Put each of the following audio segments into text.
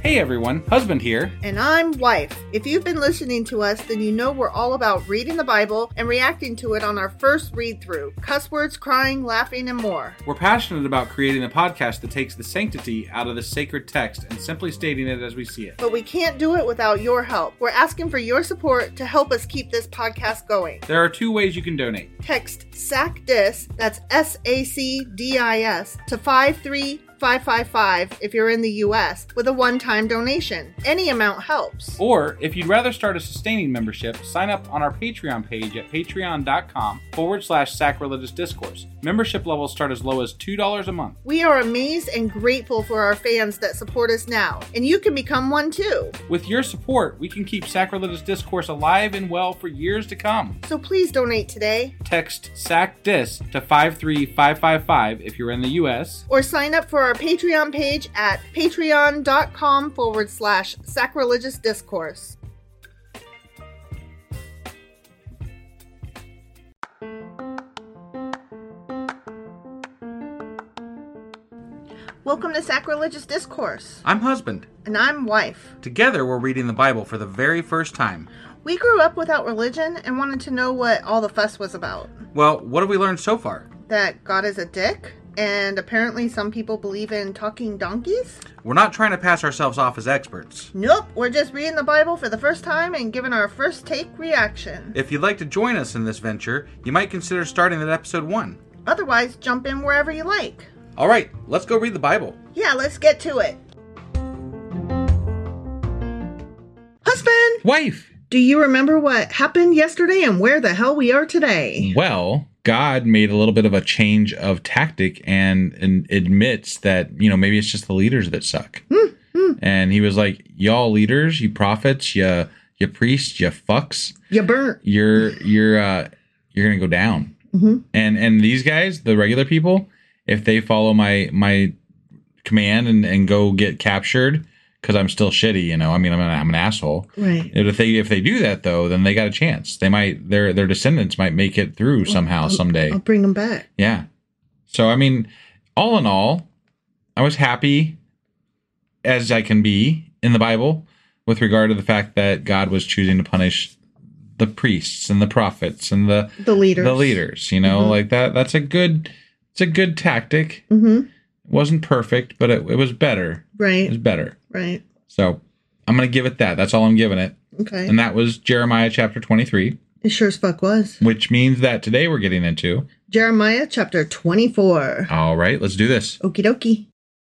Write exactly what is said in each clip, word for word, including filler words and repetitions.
Hey everyone, Husband here. And I'm Wife. If you've been listening to us, then you know we're all about reading the Bible and reacting to it on our first read-through. Cuss words, crying, laughing, and more. We're passionate about creating a podcast that takes the sanctity out of the sacred text and simply stating it as we see it. But we can't do it without your help. We're asking for your support to help us keep this podcast going. There are two ways you can donate. Text SACDIS, that's S A C D I S, to five three five five five if you're in the U S with a one-time donation. Any amount helps. Or, if you'd rather start a sustaining membership, sign up on our Patreon page at patreon.com forward slash sacrilegious discourse. Membership levels start as low as two dollars a month. We are amazed and grateful for our fans that support us now, and you can become one too. With your support, we can keep Sacrilegious Discourse alive and well for years to come. So please donate today. Text SACDIS to five three five five five if you're in the U S. Or sign up for our Patreon page at patreon.com forward slash sacrilegious discourse. Welcome to Sacrilegious Discourse. I'm Husband. And I'm Wife. Together, we're reading the Bible for the very first time. We grew up without religion and wanted to know what all the fuss was about. Well, what have we learned so far? That God is a dick, and apparently some people believe in talking donkeys. We're not trying to pass ourselves off as experts. Nope, we're just reading the Bible for the first time and giving our first take reaction. If you'd like to join us in this venture, you might consider starting at episode one. Otherwise, jump in wherever you like. All right, let's go read the Bible. Yeah, let's get to it. Husband! Wife! Do you remember what happened yesterday and where the hell we are today? Well, God made a little bit of a change of tactic and, and admits that, you know, maybe it's just the leaders that suck. Mm-hmm. And he was like, y'all leaders, you prophets, you, you priests, you fucks. You burnt. You're, you're, uh, you're going to go down. Mm-hmm. And, and these guys, the regular people, if they follow my, my command and, and go get captured, because I'm still shitty, you know. I mean, I'm an, I'm an asshole. Right. If they if they do that though, then they got a chance. They might their their descendants might make it through somehow I'll, someday. I'll bring them back. Yeah. So I mean, all in all, I was happy as I can be in the Bible with regard to the fact that God was choosing to punish the priests and the prophets and the the leaders. The leaders, you know, mm-hmm. like that. That's a good. It's a good tactic. Mm-hmm. It wasn't perfect, but it, it was better. Right. It was better. Right. So I'm going to give it that. That's all I'm giving it. Okay. And that was Jeremiah chapter twenty-three. It sure as fuck was. Which means that today we're getting into Jeremiah chapter twenty-four. All right, let's do this. Okie dokie.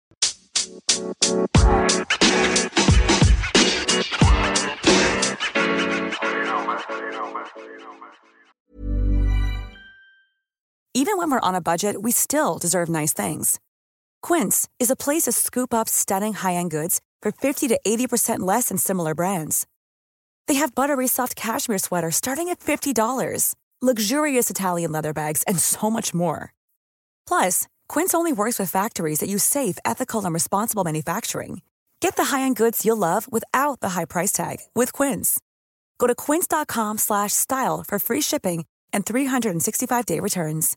Even when we're on a budget, we still deserve nice things. Quince is a place to scoop up stunning high-end goods for fifty to eighty percent less than similar brands. They have buttery soft cashmere sweaters starting at fifty dollars, luxurious Italian leather bags, and so much more. Plus, Quince only works with factories that use safe, ethical, and responsible manufacturing. Get the high-end goods you'll love without the high price tag with Quince. Go to quince.com slash style for free shipping and three sixty-five day returns.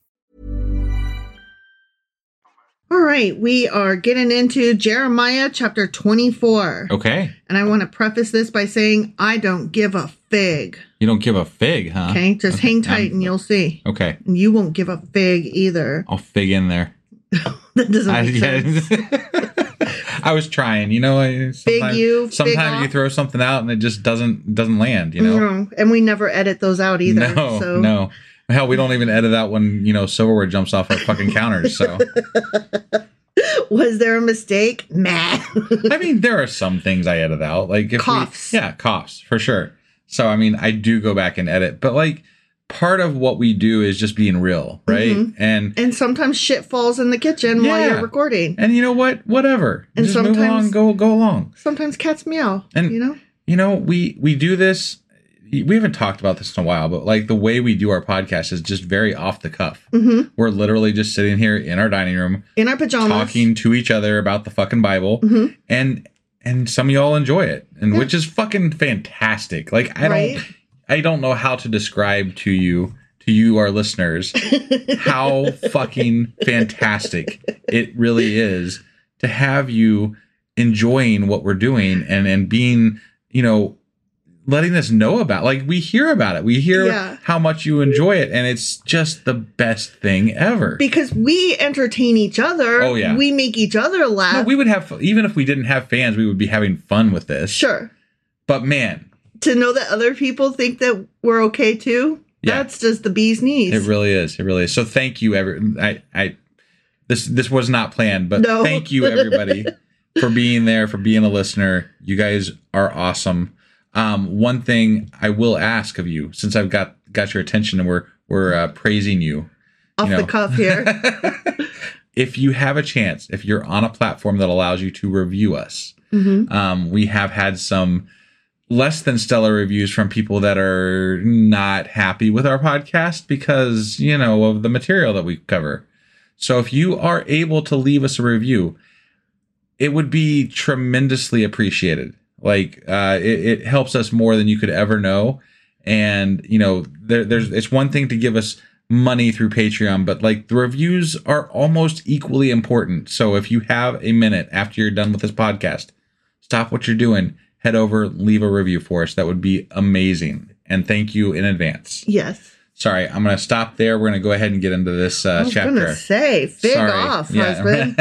All right, we are getting into Jeremiah chapter twenty-four. Okay. And I want to preface this by saying I don't give a fig. You don't give a fig, huh? Okay, just okay. hang tight um, and you'll see. Okay. And you won't give a fig either. I'll fig in there. That doesn't I, make yeah. sense. I was trying, you know. Sometimes, Fig you, sometimes fig you throw something out and it just doesn't doesn't land, you know. No, and we never edit those out either. No, so. no. Hell, we don't even edit out when, you know, silverware jumps off our fucking counters, so. Was there a mistake? Nah. I mean, there are some things I edit out. Like if coughs. We, yeah, coughs, for sure. So, I mean, I do go back and edit. But, like, part of what we do is just being real, right? Mm-hmm. And and sometimes shit falls in the kitchen yeah. while you're recording. And you know what? Whatever. And just sometimes, move along, go, go along. Sometimes cats meow, and, you know? You know, we, we do this. We haven't talked about this in a while, but like the way we do our podcast is just very off the cuff. Mm-hmm. We're literally just sitting here in our dining room, in our pajamas, talking to each other about the fucking Bible, mm-hmm. and and some of y'all enjoy it, and yeah. which is fucking fantastic. Like I right? don't, I don't know how to describe to you, to you our listeners, how fucking fantastic it really is to have you enjoying what we're doing and, and being, you know, letting us know about, like, we hear about it. We hear Yeah. how much you enjoy it. And it's just the best thing ever. Because we entertain each other. Oh, yeah. We make each other laugh. No, we would have, even if we didn't have fans, we would be having fun with this. Sure. But man, To know that other people think that we're okay too, Yeah. that's just the bee's knees. it really is. It really is. So thank you, every. I, I, this, this was not planned, but No. thank you, everybody, for being there, for being a listener. You guys are awesome. Um, one thing I will ask of you, since I've got got your attention and we're we're uh, praising you, Off you know, the cuff here. if you have a chance, if you're on a platform that allows you to review us, Mm-hmm. um, we have had some less than stellar reviews from people that are not happy with our podcast because, you know, of the material that we cover. So if you are able to leave us a review, it would be tremendously appreciated. Like, uh, it, it helps us more than you could ever know. And, you know, there, there's, it's one thing to give us money through Patreon, but like the reviews are almost equally important. So if you have a minute after you're done with this podcast, stop what you're doing, head over, leave a review for us. That would be amazing. And thank you in advance. Yes. Sorry, I'm going to stop there. We're going to go ahead and get into this uh, I was chapter. going to say, fig Sorry. off, Yeah.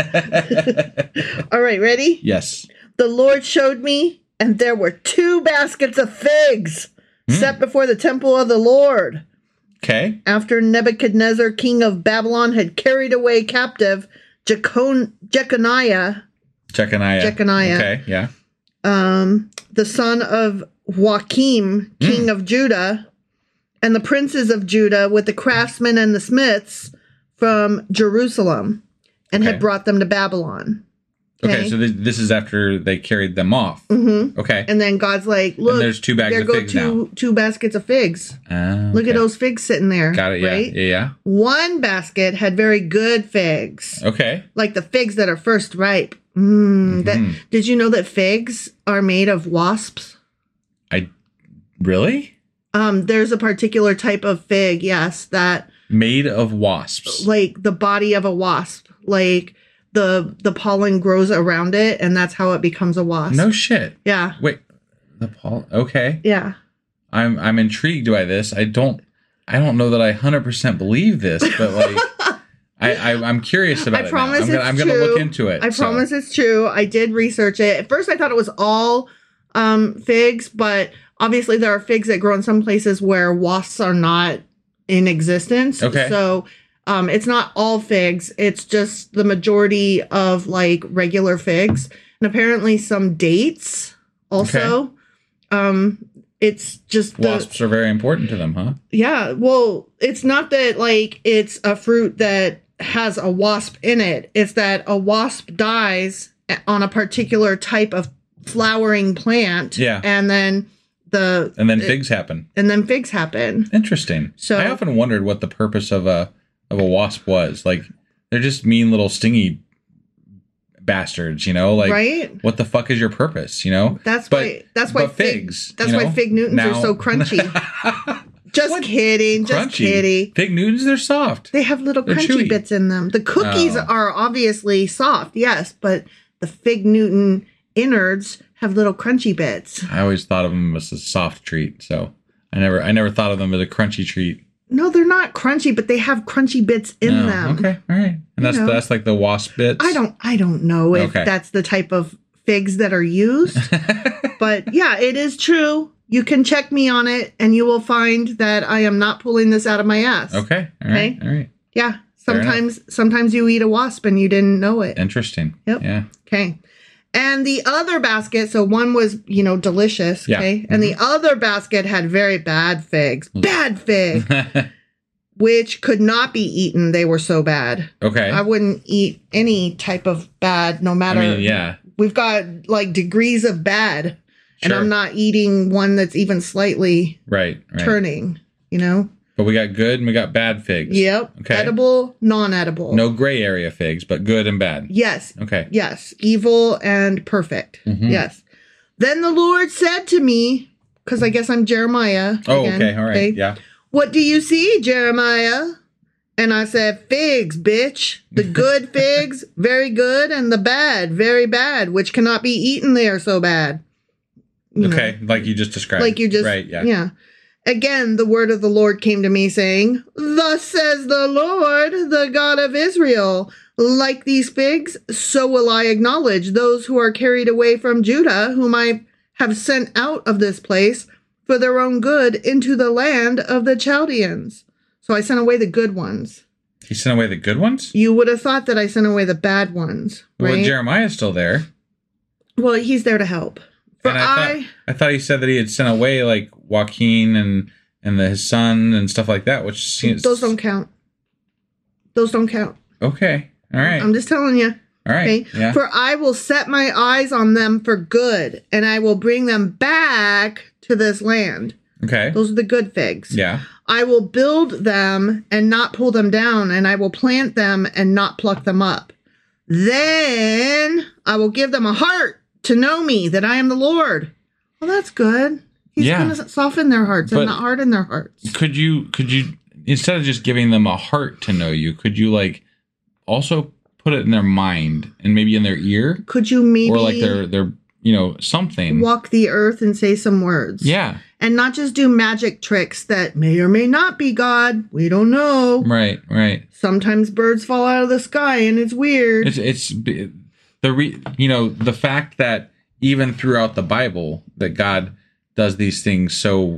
husband. All right, ready? Yes. The Lord showed me, and there were two baskets of figs Hmm. set before the temple of the Lord. Okay. After Nebuchadnezzar, king of Babylon, had carried away captive Jecon- Jeconiah, Jeconiah. Jeconiah. Okay. Yeah. um, the son of Joachim, king Mm. of Judah, and the princes of Judah with the craftsmen and the smiths from Jerusalem, and Okay. had brought them to Babylon. Okay. So this, this is after they carried them off. Mm-hmm. Okay. And then God's like, look, there's two bags there of go figs two, two baskets of figs. Ah, Look at okay. those figs sitting there. Got it. Yeah. Right? Yeah. Yeah. One basket had very good figs, Okay. like the figs that are first ripe. Mm, that, Mhm. did you know that figs are made of wasps? I really Um, there's a particular type of fig, yes, that made of wasps. like the body of a wasp, like the the pollen grows around it, and that's how it becomes a wasp. No shit. Yeah, Wait. The Paul. Okay. yeah. I'm I'm intrigued by this. I don't I don't know that I one hundred percent believe this, but like I, I I'm curious about I it. promise now. I'm gonna, it's I'm gonna true. look into it. I so. promise it's true. I did research it. At first, I thought it was all um, figs, but obviously there are figs that grow in some places where wasps are not in existence. Okay. So um, it's not all figs. It's just the majority of like regular figs, and apparently some dates also. Um, it's just the, Wasps are very important to them, huh? yeah. Well, it's not that like it's a fruit that has a wasp in it. It's that a wasp dies on a particular type of flowering plant. Yeah. And then the And then it- figs happen. and then figs happen. Interesting. So- I often wondered what the purpose of a of a wasp was. Like they're just mean little stingy bastards, you know? Like Right? what the fuck is your purpose, you know? That's But- why that's why but fig, figs. that's you why know? fig Newtons Now- are so crunchy. Just What? kidding. Just Crunchy. kidding. Fig Newtons, they're soft. They have little They're crunchy chewy. bits in them. The cookies Oh. are obviously soft, yes, but the fig Newton innards have little crunchy bits. I always thought of them as a soft treat, so I never I never thought of them as a crunchy treat. No, they're not crunchy, but they have crunchy bits in Oh, them. Okay, all right. And that's know. that's like the wasp bits. I don't I don't know if Okay. that's the type of figs that are used. But yeah, it is true. You can check me on it and you will find that I am not pulling this out of my ass. Okay, all right, Okay. all right. Yeah. Fair enough. Sometimes sometimes you eat a wasp and you didn't know it. Interesting. Yep. Yeah. Okay. And the other basket, so one was, you know, delicious. Yeah. Okay. And the other basket had very bad figs. Bad fig, which could not be eaten. They were so bad. Okay. I wouldn't eat any type of bad, no I matter. mean, yeah. We've got like degrees of bad. And Sure. I'm not eating one that's even slightly Right. Right. turning, you know? But we got good and we got bad figs. Yep. Okay. Edible, non edible. No gray area figs, but good and bad. Yes. Okay. Yes, evil and perfect. Mhm. Yes. Then the Lord said to me, because I guess I'm Jeremiah. Oh, again, okay. All right. Yeah. What do you see, Jeremiah? And I said, figs, bitch. The good figs, very good, and the bad, very bad, which cannot be eaten. They are so bad. You okay, know, like you just described. like you just, right, yeah. yeah. Again, the word of the Lord came to me saying, thus says the Lord, the God of Israel, like these figs, so will I acknowledge those who are carried away from Judah, whom I have sent out of this place for their own good into the land of the Chaldeans. So I sent away the good ones. He sent away the good ones? You would have thought that I sent away the bad ones, right? Well, Jeremiah's still there. Well, he's there to help. For and I, I, thought, I thought he said that he had sent away like Joaquin and and the, his son and stuff like that, which seems... Those don't count. Those don't count. Okay. All right. I'm just telling you. All right. Okay? Yeah. For I will set my eyes on them for good, and I will bring them back to this land. Okay. Those are the good figs. Yeah. I will build them and not pull them down, and I will plant them and not pluck them up. Then I will give them a heart to know me, that I am the Lord. Well, that's good. He's Yeah. going to soften their hearts But and not harden their hearts. Could you, could you, instead of just giving them a heart to know you, could you like also put it in their mind and maybe in their ear? Could you maybe Or like their, their, you know, something. walk the earth and say some words? Yeah. And not just do magic tricks that may or may not be God. We don't know. Right, right. Sometimes birds fall out of the sky and it's weird. It's, it's the, re, you know, the fact that even throughout the Bible that God does these things so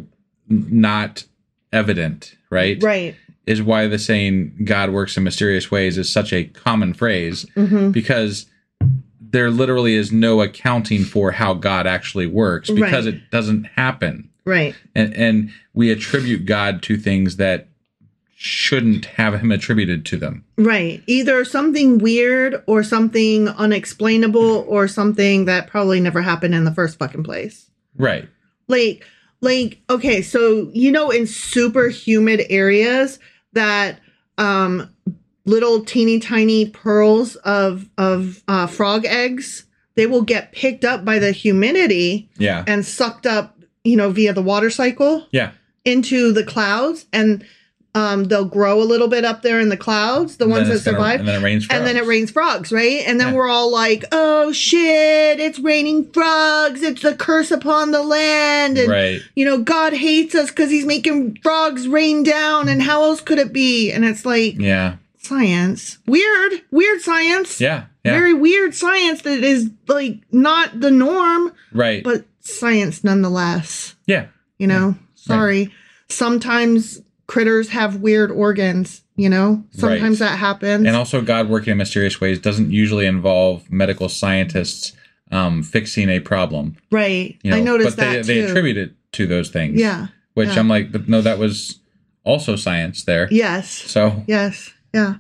not evident, right? Right. Is why the saying God works in mysterious ways is such a common phrase, Mm-hmm. because there literally is no accounting for how God actually works, because Right. it doesn't happen. Right. And and we attribute God to things that shouldn't have him attributed to them. Right. Either something weird or something unexplainable or something that probably never happened in the first fucking place. Right. Like, like, okay, so, you know, in super humid areas that um, little teeny tiny pearls of, of uh, frog eggs, they will get picked up by the humidity Yeah. and sucked up, you know, via the water cycle Yeah. into the clouds. And um, they'll grow a little bit up there in the clouds, the And ones then that it's gonna- survive. and then it rains frogs. And then it rains frogs, right? And then Yeah. we're all like, oh shit, it's raining frogs. It's the curse upon the land. And, Right. you know, God hates us because he's making frogs rain down. And how else could it be? And it's like, Yeah. science. Weird. Weird science. Yeah. Yeah. Very weird science that is like not the norm, right. but science nonetheless. yeah. You know, sorry. Sometimes critters have weird organs, you know, sometimes Right. that happens. And also, God working in mysterious ways doesn't usually involve medical scientists um, fixing a problem. right. You know? I noticed but they, that they too. attribute it to those things. Yeah. Which yeah. I'm like, but no, that was also science there. Yes. So Yes. Yeah.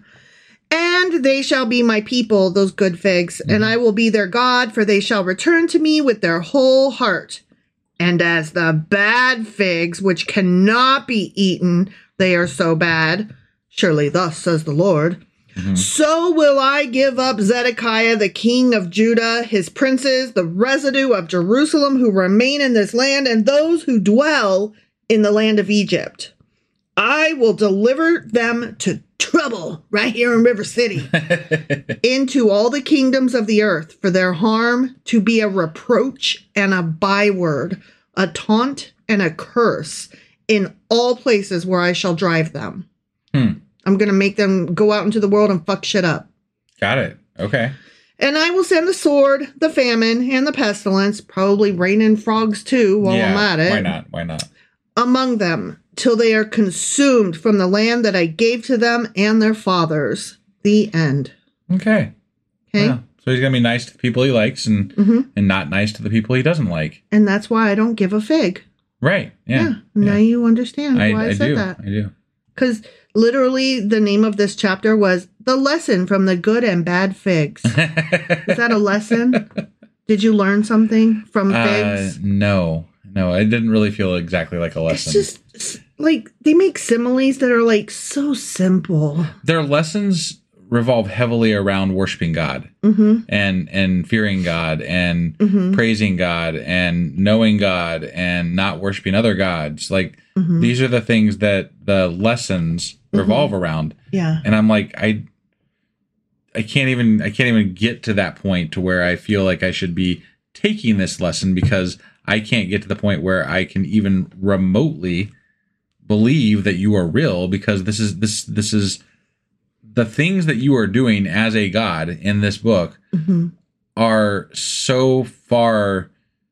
And they shall be my people, those good figs, Mm-hmm. and I will be their God, for they shall return to me with their whole heart. And as the bad figs, which cannot be eaten, they are so bad, surely thus says the Lord, Mhm. so will I give up Zedekiah, the king of Judah, his princes, the residue of Jerusalem who remain in this land, and those who dwell in the land of Egypt. I will deliver them to trouble right here in River City, into all the kingdoms of the earth, for their harm to be a reproach and a byword, a taunt and a curse in all places where I shall drive them. Hmm. I'm going to make them go out into the world and fuck shit up. Got it. Okay. And I will send the sword, the famine, and the pestilence, probably raining frogs too while yeah. I'm at it, Why not? Why not? among them, till they are consumed from the land that I gave to them and their fathers. The end. Okay. Okay? Yeah. So he's gonna be nice to the people he likes and Mhm. and not nice to the people he doesn't like. And that's why I don't give a fig. Right. Yeah. Yeah. Now you understand I, why I, I said do. that. I do. Because literally the name of this chapter was The Lesson from the Good and Bad Figs. Is that a lesson? Did you learn something from Uh, figs? no, no, it didn't really feel exactly like a lesson. It's just it's like they make similes that are like so simple. Their lessons revolve heavily around worshiping God Mm-hmm. and and fearing God and Mm-hmm. praising God and knowing God and not worshiping other gods. Like Mm-hmm. these are the things that the lessons revolve mm-hmm. around. Yeah. And I'm like, I I can't even I can't even get to that point to where I feel like I should be taking this lesson, because I can't get to the point where I can even remotely believe that you are real, because this is this this is the things that you are doing as a god in this book mm-hmm. are so far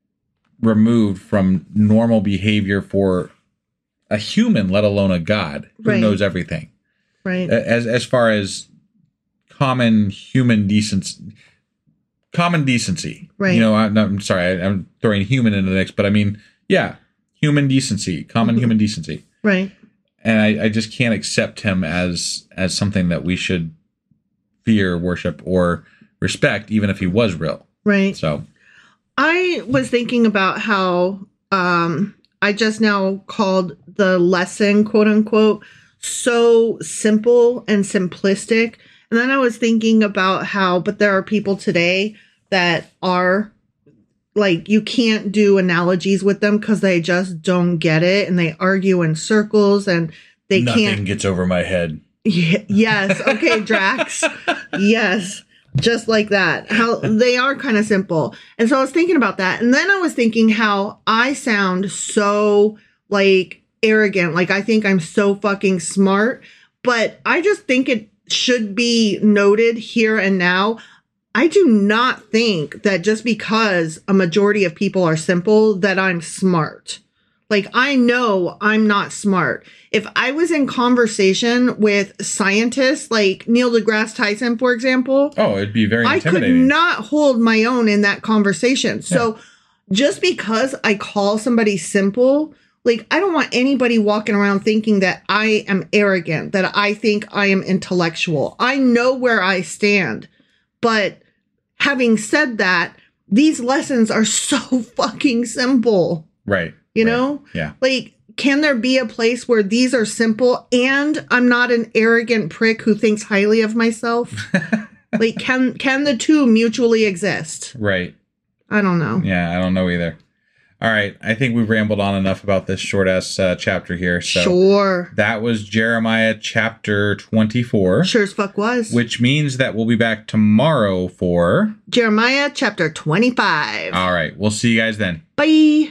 removed from normal behavior for a human, let alone a god who right. knows everything. Right. As as far as common human decency, common decency. Right. You know, I'm, I'm sorry, I, I'm throwing human into the mix, but I mean, yeah, human decency, common mm-hmm. human decency. Right. And I, I just can't accept him as as something that we should fear, worship, or respect, even if he was real. Right. So I was thinking about how um, I just now called the lesson, quote unquote, so simple and simplistic. And then I was thinking about how, but there are people today that are like, you can't do analogies with them because they just don't get it. And they argue in circles and they Nothing can't. Nothing gets over my head. Y- yes. Okay, Drax. Yes. Just like that. How they are kind of simple. And so I was thinking about that. And then I was thinking how I sound so like arrogant. Like I think I'm so fucking smart. But I just think it should be noted here and now. I do not think that just because a majority of people are simple that I'm smart. Like, I know I'm not smart. If I was in conversation with scientists like Neil deGrasse Tyson, for example. Oh, it'd be very intimidating. I could not hold my own in that conversation. Yeah. So just because I call somebody simple, like, I don't want anybody walking around thinking that I am arrogant, that I think I am intellectual. I know where I stand. But having said that, these lessons are so fucking simple. Right. You right. know? Yeah. Like, can there be a place where these are simple and I'm not an arrogant prick who thinks highly of myself? Like, can can the two mutually exist? Right. I don't know. Yeah, I don't know either. All right. I think we've rambled on enough about this short-ass uh, chapter here. So sure. That was Jeremiah chapter twenty-four. Sure as fuck was. Which means that we'll be back tomorrow for Jeremiah chapter twenty-five. All right. We'll see you guys then. Bye.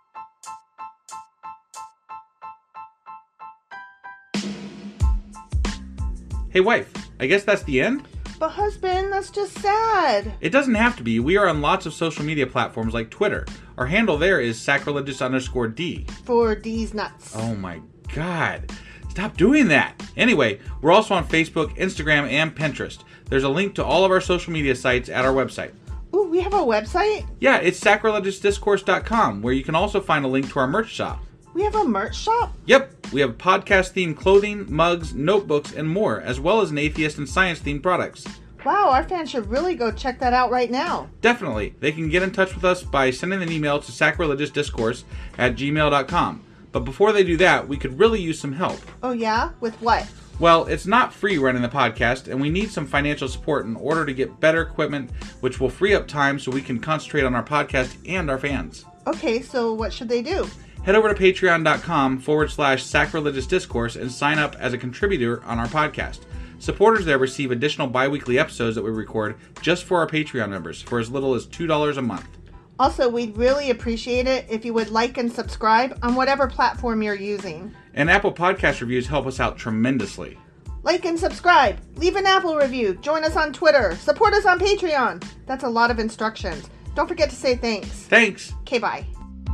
Hey, wife, I guess that's the end? But husband, that's just sad. It doesn't have to be. We are on lots of social media platforms like Twitter. Our handle there is sacrilegious underscore D. For D's nuts. Oh my God. Stop doing that. Anyway, we're also on Facebook, Instagram, and Pinterest. There's a link to all of our social media sites at our website. Ooh, we have a website? Yeah, it's sacrilegious discourse dot com, where you can also find a link to our merch shop. We have a merch shop? Yep. We have podcast-themed clothing, mugs, notebooks, and more, as well as an atheist and science-themed products. Wow, our fans should really go check that out right now. Definitely. They can get in touch with us by sending an email to sacrilegiousdiscourse at gmail dot com. But before they do that, we could really use some help. Oh yeah? With what? Well, it's not free running the podcast, and we need some financial support in order to get better equipment, which will free up time so we can concentrate on our podcast and our fans. Okay, so what should they do? Head over to patreon.com forward slash sacrilegious discourse and sign up as a contributor on our podcast. Supporters there receive additional bi-weekly episodes that we record just for our Patreon members for as little as two dollars a month. Also, we'd really appreciate it if you would like and subscribe on whatever platform you're using. And Apple Podcast reviews help us out tremendously. Like and subscribe. Leave an Apple review. Join us on Twitter. Support us on Patreon. That's a lot of instructions. Don't forget to say thanks. Thanks. Okay, bye.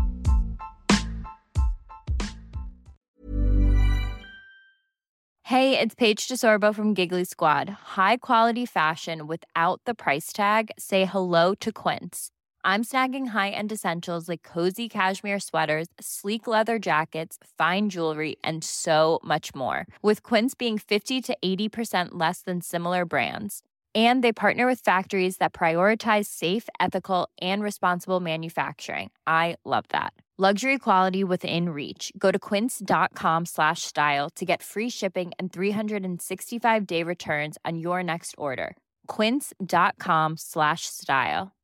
Hey, it's Paige DeSorbo from Giggly Squad. High quality fashion without the price tag. Say hello to Quince. I'm snagging high-end essentials like cozy cashmere sweaters, sleek leather jackets, fine jewelry, and so much more. With Quince being fifty to eighty percent less than similar brands. And they partner with factories that prioritize safe, ethical, and responsible manufacturing. I love that. Luxury quality within reach. Go to quince.com slash style to get free shipping and three sixty-five day returns on your next order. Quince.com slash style.